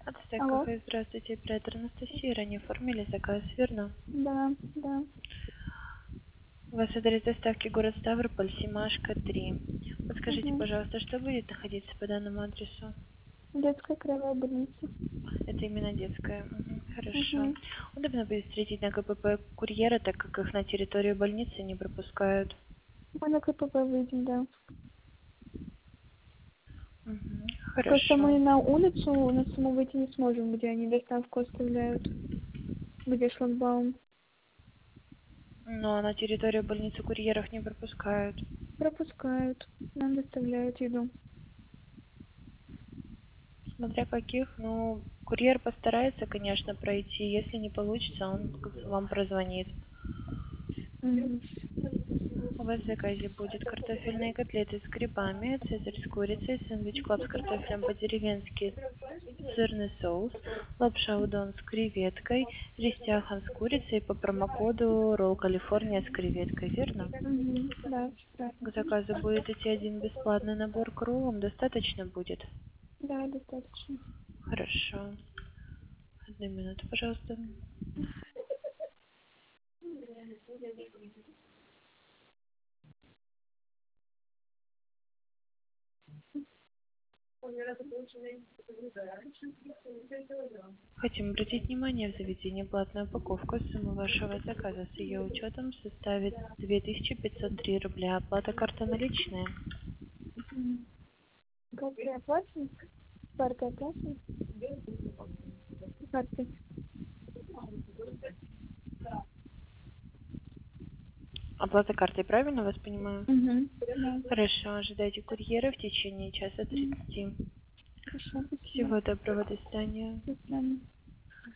Отстань, Алло. кафе, здравствуйте, оператор Анастасия. Ранее оформили заказ, верно? Да, да. У вас адрес доставки город Ставрополь, Семашко, 3. Подскажите, Угу. пожалуйста, что будет находиться по данному адресу? Детская краевая больница. Это именно детская. Мгм, хорошо. Угу. Удобно будет встретить на КПП курьера, так как их на территорию больницы не пропускают. Мы на КПП выйдем, да. Мгм, Просто хорошо. мы на улицу на саму выйти не сможем, где они доставку оставляют. Где шлагбаум. Но на территорию больницы курьеров не пропускают. Пропускают. Нам доставляют еду. Смотря каких, ну, курьер постарается, конечно, пройти. Если не получится, он вам прозвонит. Угу. У вас в заказе будет картофельные котлеты с грибами, цезарь с курицей, сэндвич клаб с картофелем по-деревенски, сырный соус, лапша удон с креветкой, ристяхан с курицей по промокоду Ролл Калифорния с креветкой, верно? Угу. Да, К правильно. заказу будет идти один бесплатный набор к роллам, достаточно будет? Да, достаточно. Хорошо. Одну минуту, пожалуйста. Хотим обратить внимание, в заведении платная упаковка. Сумма вашего заказа с ее учетом составит 2503 рубля. Оплата карта наличная. Угу. Как я оплачиваю? Картой оплачиваю? Картой. Оплата картой, правильно вас понимаю? Угу. Да. Хорошо, ожидайте курьера в течение часа Мгм. 30. Хорошо, спасибо. Всего доброго, до свидания. До свидания.